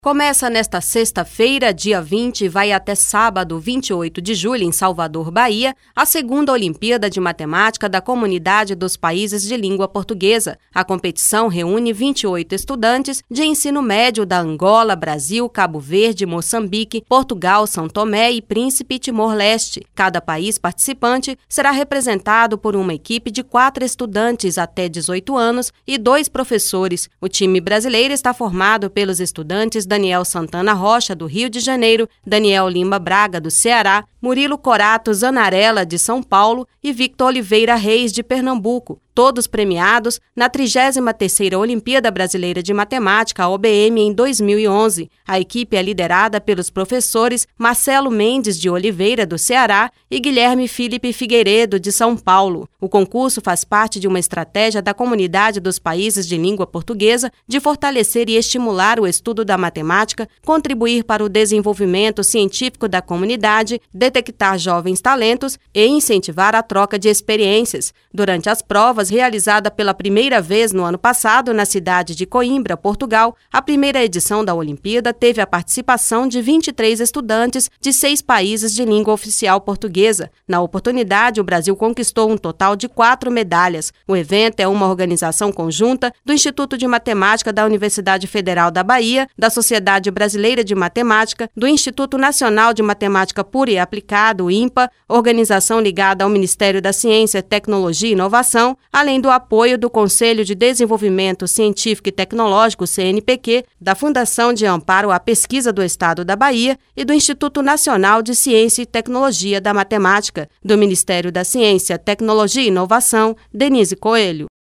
Começa nesta sexta-feira, dia 20, e vai até sábado, 28 de julho, em Salvador, Bahia, a segunda Olimpíada de Matemática da Comunidade dos Países de Língua Portuguesa. A competição reúne 28 estudantes de ensino médio da Angola, Brasil, Cabo Verde, Moçambique, Portugal, São Tomé e Príncipe Timor-Leste. Cada país participante será representado por uma equipe de 4 estudantes até 18 anos e 2 professores. O time brasileiro está formado pelos estudantes Daniel Santana Rocha, do Rio de Janeiro, Daniel Lima Braga, do Ceará, Murilo Corato Zanarella, de São Paulo e Victor Oliveira Reis, de Pernambuco, todos premiados na 33ª Olimpíada Brasileira de Matemática, OBM, em 2011. A equipe é liderada pelos professores Marcelo Mendes de Oliveira, do Ceará, e Guilherme Felipe Figueiredo, de São Paulo. O concurso faz parte de uma estratégia da Comunidade dos Países de Língua Portuguesa de fortalecer e estimular o estudo da matemática, contribuir para o desenvolvimento científico da comunidade, detectar jovens talentos e incentivar a troca de experiências. Durante as provas, realizada pela primeira vez no ano passado na cidade de Coimbra, Portugal, a primeira edição da Olimpíada teve a participação de 23 estudantes de 6 países de língua oficial portuguesa. Na oportunidade, o Brasil conquistou um total de 4 medalhas. O evento é uma organização conjunta do Instituto de Matemática da Universidade Federal da Bahia, da Sociedade Brasileira de Matemática, do Instituto Nacional de Matemática Pura e Aplicada, o INPA, organização ligada ao Ministério da Ciência, Tecnologia e Inovação, além do apoio do Conselho de Desenvolvimento Científico e Tecnológico, CNPq, da Fundação de Amparo à Pesquisa do Estado da Bahia e do Instituto Nacional de Ciência e Tecnologia da Matemática, do Ministério da Ciência, Tecnologia e Inovação, Denise Coelho.